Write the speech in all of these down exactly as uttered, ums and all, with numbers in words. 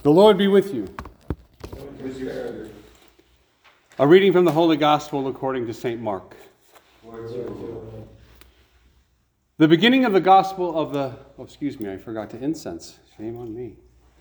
The Lord be with you. A reading from the Holy Gospel according to Saint Mark. The beginning of the Gospel of the... Oh, excuse me, I forgot to incense. Shame on me.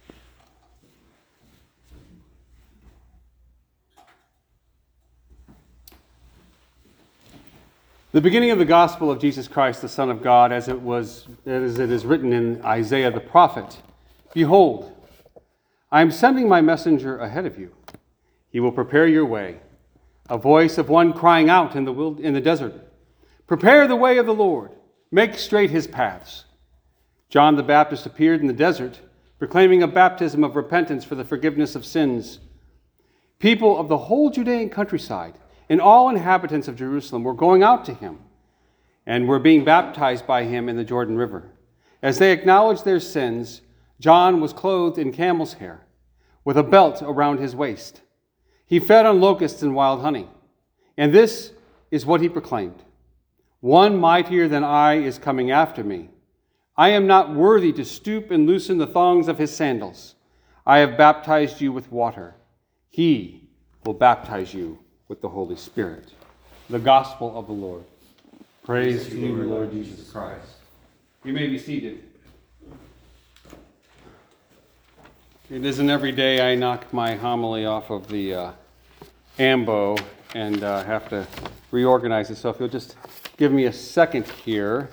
The beginning of the Gospel of Jesus Christ, the Son of God, as it was, as it is written in Isaiah the prophet. Behold, I am sending my messenger ahead of you. He will prepare your way. A voice of one crying out in the wild, in the desert, prepare the way of the Lord, make straight his paths. John the Baptist appeared in the desert, proclaiming a baptism of repentance for the forgiveness of sins. People of the whole Judean countryside and all inhabitants of Jerusalem were going out to him and were being baptized by him in the Jordan River. As they acknowledged their sins, John was clothed in camel's hair, with a belt around his waist. He fed on locusts and wild honey. And this is what he proclaimed. One mightier than I is coming after me. I am not worthy to stoop and loosen the thongs of his sandals. I have baptized you with water. He will baptize you with the Holy Spirit. The Gospel of the Lord. Praise to you, Lord Jesus Christ. You may be seated. It isn't every day I knock my homily off of the uh, ambo and uh, have to reorganize it. So if you'll just give me a second here.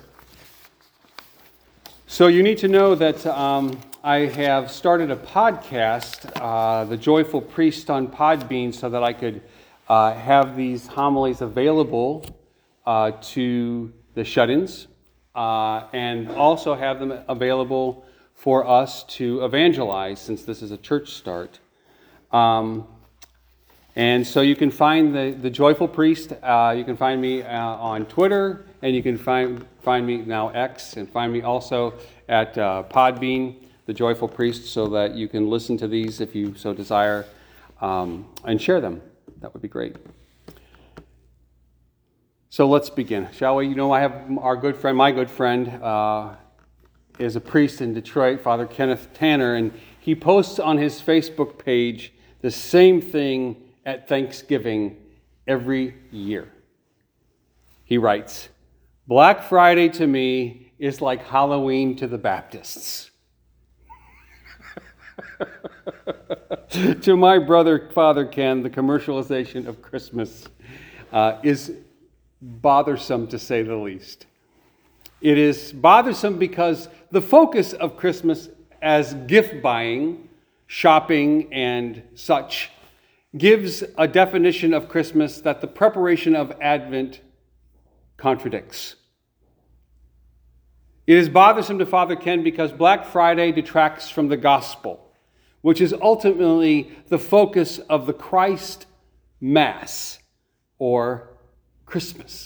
So you need to know that um, I have started a podcast, uh, The Joyful Priest on Podbean, so that I could uh, have these homilies available uh, to the shut-ins uh, and also have them available for us to evangelize, since this is a church start. Um, and so you can find the, the Joyful Priest. Uh, you can find me uh, on Twitter, and you can find find me now X, and find me also at uh, Podbean, the Joyful Priest, so that you can listen to these if you so desire, um, and share them. That would be great. So let's begin, shall we? You know, I have our good friend, my good friend, uh, is a priest in Detroit, Father Kenneth Tanner, and he posts on his Facebook page the same thing at Thanksgiving every year. He writes, Black Friday to me is like Halloween to the Baptists. To my brother, Father Ken, the commercialization of Christmas uh, is bothersome, to say the least. It is bothersome because the focus of Christmas as gift buying, shopping, and such gives a definition of Christmas that the preparation of Advent contradicts. It is bothersome to Father Ken because Black Friday detracts from the gospel, which is ultimately the focus of the Christ Mass, or Christmas.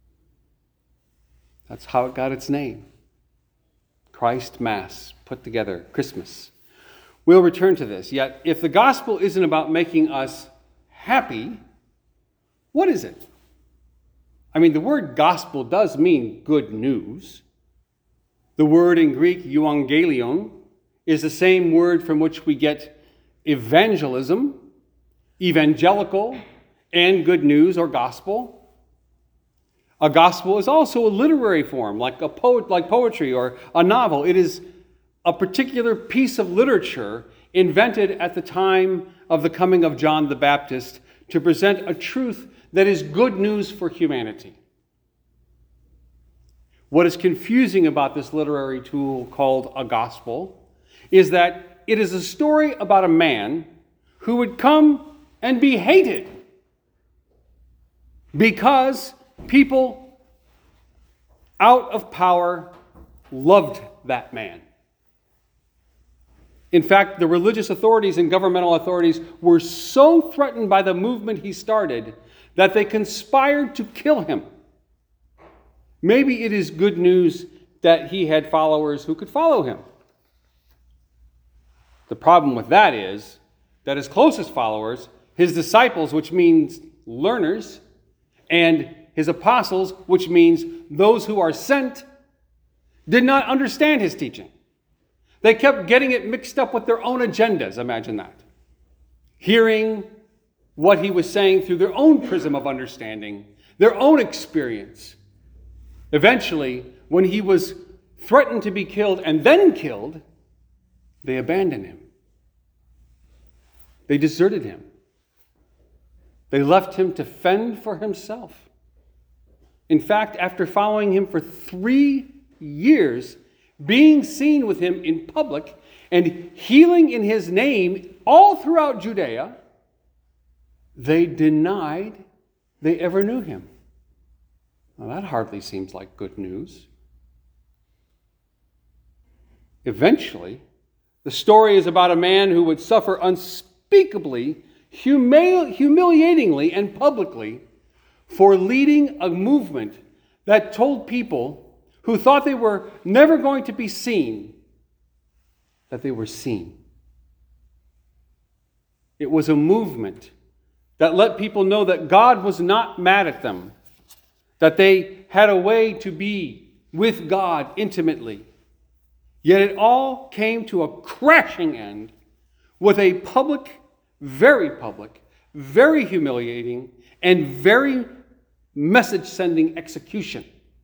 That's how it got its name. Christ Mass, put together, Christmas. We'll return to this. Yet, if the gospel isn't about making us happy, what is it? I mean, the word gospel does mean good news. The word in Greek, euangelion, is the same word from which we get evangelism, evangelical, and good news or gospel. A gospel is also a literary form, like a poet, like poetry or a novel. It is a particular piece of literature invented at the time of the coming of John the Baptist to present a truth that is good news for humanity. What is confusing about this literary tool called a gospel is that it is a story about a man who would come and be hated because people out of power loved that man. In fact, the religious authorities and governmental authorities were so threatened by the movement he started that they conspired to kill him. Maybe it is good news that he had followers who could follow him. The problem with that is that his closest followers, his disciples, which means learners, and his apostles, which means those who are sent, did not understand his teaching. They kept getting it mixed up with their own agendas. Imagine that. Hearing what he was saying through their own prism of understanding, their own experience. Eventually, when he was threatened to be killed and then killed, they abandoned him. They deserted him. They left him to fend for himself. In fact, after following him for three years, being seen with him in public and healing in his name all throughout Judea, they denied they ever knew him. Well, that hardly seems like good news. Eventually, the story is about a man who would suffer unspeakably, humili- humiliatingly, and publicly for leading a movement that told people who thought they were never going to be seen that they were seen. It was a movement that let people know that God was not mad at them, that they had a way to be with God intimately. Yet it all came to a crashing end with a public, very public, very humiliating, and very message-sending execution.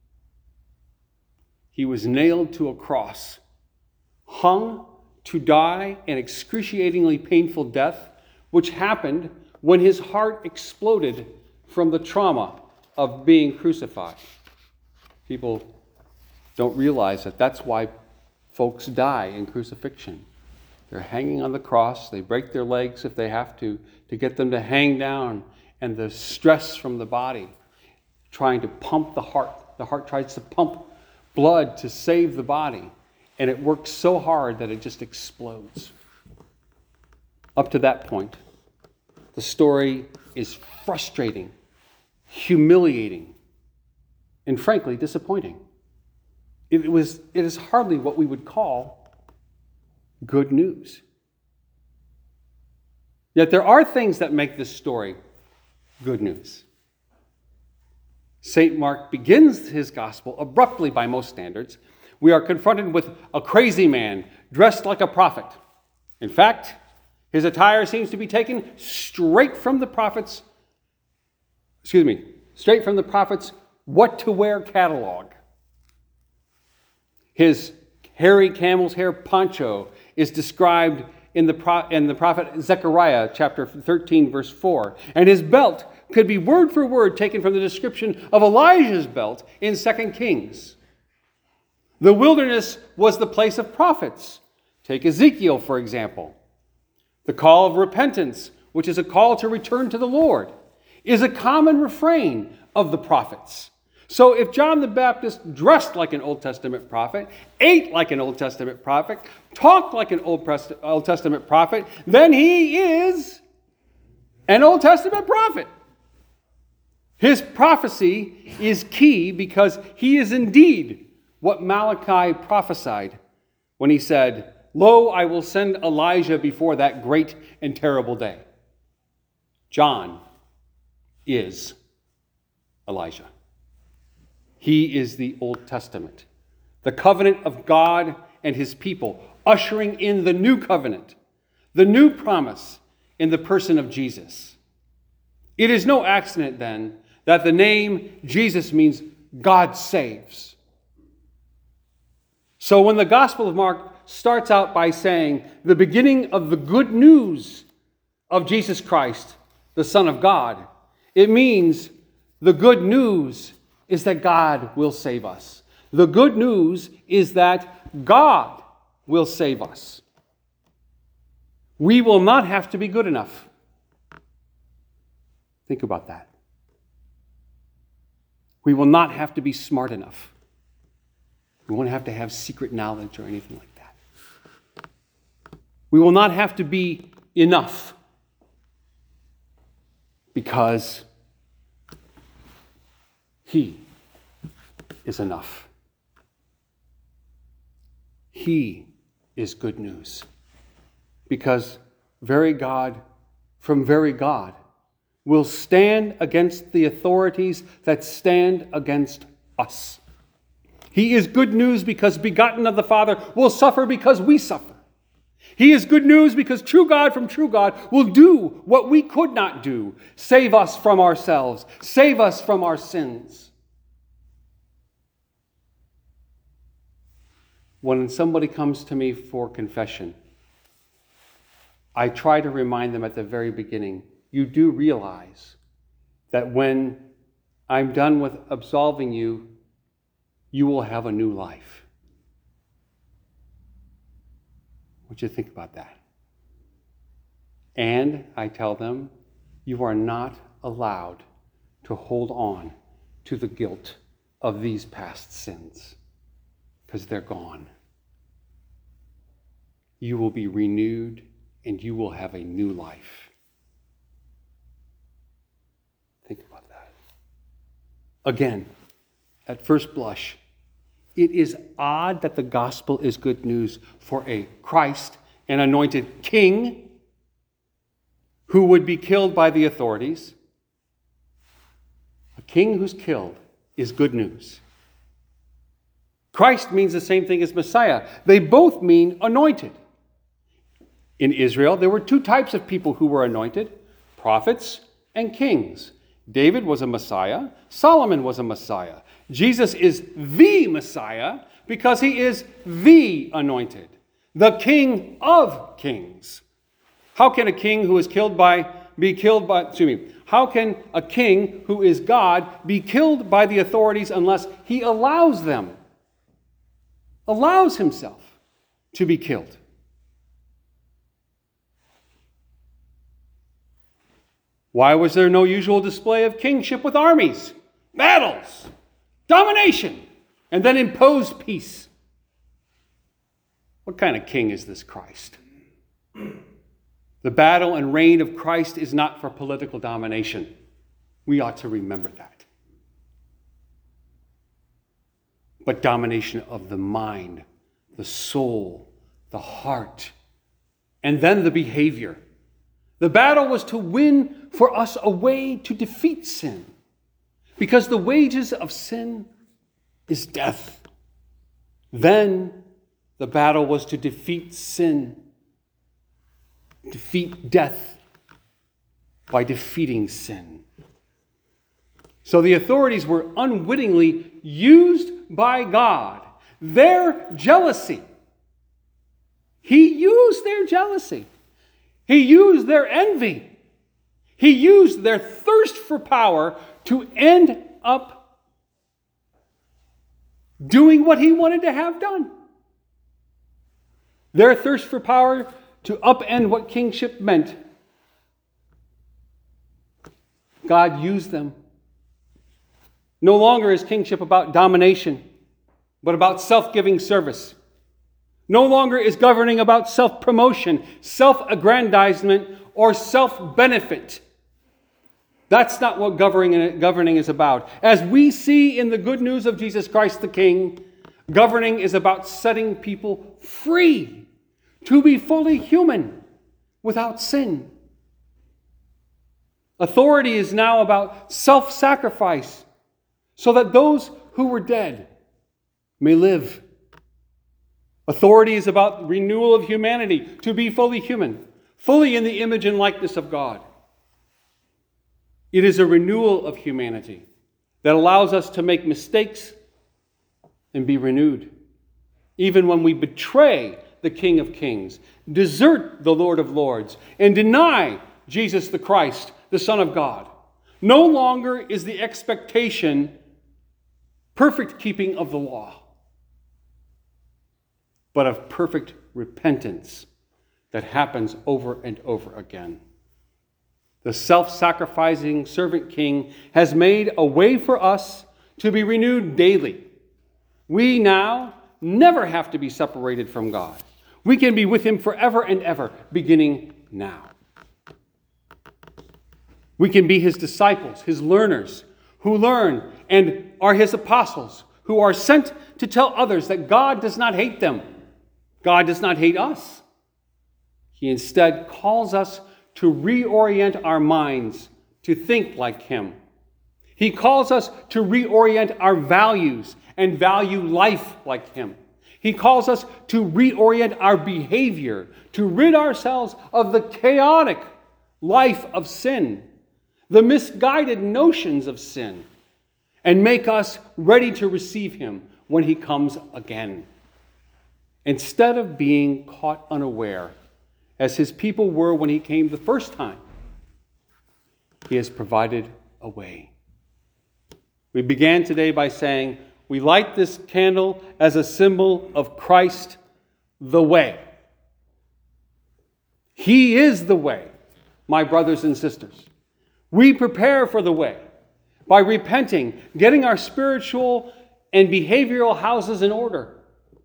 He was nailed to a cross, hung to die an excruciatingly painful death, which happened when his heart exploded from the trauma of being crucified. People don't realize that that's why folks die in crucifixion. They're hanging on the cross. They break their legs if they have to, to get them to hang down. And the stress from the body, trying to pump the heart. The heart tries to pump blood to save the body. And it works so hard that it just explodes. Up to that point, the story is frustrating, humiliating, and frankly, disappointing. It was, it is hardly what we would call good news. Yet there are things that make this story good news. Saint Mark begins his gospel abruptly by most standards. We are confronted with a crazy man dressed like a prophet. In fact, his attire seems to be taken straight from the prophet's, excuse me, straight from the prophet's what to wear catalog. His hairy camel's hair poncho is described in the, pro- in the prophet Zechariah chapter thirteen, verse four. And his belt could be word for word taken from the description of Elijah's belt in Second Kings. The wilderness was the place of prophets. Take Ezekiel, for example. The call of repentance, which is a call to return to the Lord, is a common refrain of the prophets. So if John the Baptist dressed like an Old Testament prophet, ate like an Old Testament prophet, talked like an Old Testament prophet, then he is an Old Testament prophet. His prophecy is key because he is indeed what Malachi prophesied when he said, "Lo, I will send Elijah before that great and terrible day." John is Elijah. He is the Old Testament, the covenant of God and his people, ushering in the new covenant, the new promise in the person of Jesus. It is no accident, then, that the name Jesus means God saves. So when the Gospel of Mark starts out by saying the beginning of the good news of Jesus Christ, the Son of God, it means the good news is that God will save us. The good news is that God will save us. We will not have to be good enough. Think about that. We will not have to be smart enough. We won't have to have secret knowledge or anything like that. We will not have to be enough because He is enough. He is good news. Because very God, from very God, will stand against the authorities that stand against us. He is good news because begotten of the Father will suffer because we suffer. He is good news because true God from true God will do what we could not do. Save us from ourselves. Save us from our sins. When somebody comes to me for confession, I try to remind them at the very beginning, you do realize that when I'm done with absolving you, you will have a new life. What do you think about that? And I tell them, you are not allowed to hold on to the guilt of these past sins, because they're gone. You will be renewed and you will have a new life. Think about that. Again, at first blush, it is odd that the gospel is good news for a Christ, an anointed king, who would be killed by the authorities. A king who's killed is good news. Christ means the same thing as Messiah. They both mean anointed. In Israel, there were two types of people who were anointed, prophets and kings. David was a Messiah. Solomon was a Messiah. Jesus is the Messiah because he is the anointed, the King of kings. How can a king who is killed by, be killed by, excuse me, how can a king who is God be killed by the authorities unless he allows them, allows himself to be killed? Why was there no usual display of kingship with armies, battles, domination, and then imposed peace? What kind of king is this Christ? The battle and reign of Christ is not for political domination. We ought to remember that. But domination of the mind, the soul, the heart, and then the behavior. The battle was to win for us a way to defeat sin, because the wages of sin is death. Then the battle was to defeat sin, defeat death by defeating sin. So the authorities were unwittingly used by God. Their jealousy. He used their jealousy. He used their envy. He used their thirst for power to end up doing what he wanted to have done. Their thirst for power to upend what kingship meant. God used them. No longer is kingship about domination, but about self-giving service. No longer is governing about self-promotion, self-aggrandizement, or self-benefit. That's not what governing, governing is about. As we see in the good news of Jesus Christ the King, governing is about setting people free to be fully human without sin. Authority is now about self-sacrifice so that those who were dead may live. Authority is about renewal of humanity, to be fully human, fully in the image and likeness of God. It is a renewal of humanity that allows us to make mistakes and be renewed. Even when we betray the King of Kings, desert the Lord of Lords, and deny Jesus the Christ, the Son of God, no longer is the expectation perfect keeping of the law, but of perfect repentance that happens over and over again. The self-sacrificing servant king has made a way for us to be renewed daily. We now never have to be separated from God. We can be with him forever and ever, beginning now. We can be his disciples, his learners, who learn and are his apostles, who are sent to tell others that God does not hate them. God does not hate us. He instead calls us to reorient our minds to think like him. He calls us to reorient our values and value life like him. He calls us to reorient our behavior, to rid ourselves of the chaotic life of sin, the misguided notions of sin, and make us ready to receive him when he comes again. Instead of being caught unaware, as his people were when he came the first time, he has provided a way. We began today by saying, we light this candle as a symbol of Christ, the way. He is the way, my brothers and sisters. We prepare for the way by repenting, getting our spiritual and behavioral houses in order.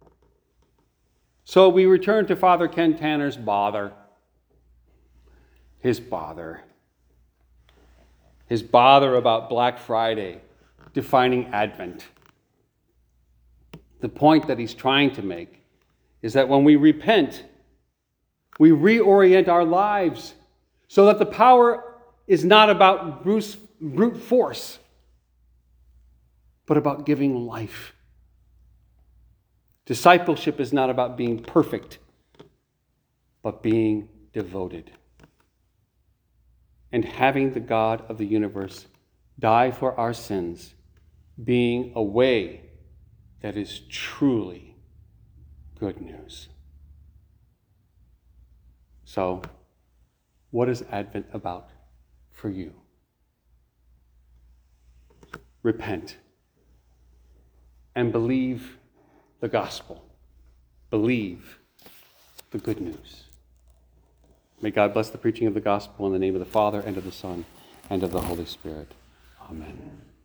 So we return to Father Ken Tanner's bother. His bother. His bother about Black Friday, defining Advent. The point that he's trying to make is that when we repent, we reorient our lives so that the power is not about brute, brute force, but about giving life. Discipleship is not about being perfect, but being devoted. And having the God of the universe die for our sins, being a way that is truly good news. So, what is Advent about for you? Repent and believe the gospel. Believe the good news. May God bless the preaching of the gospel in the name of the Father, and of the Son, and of the Holy Spirit. Amen.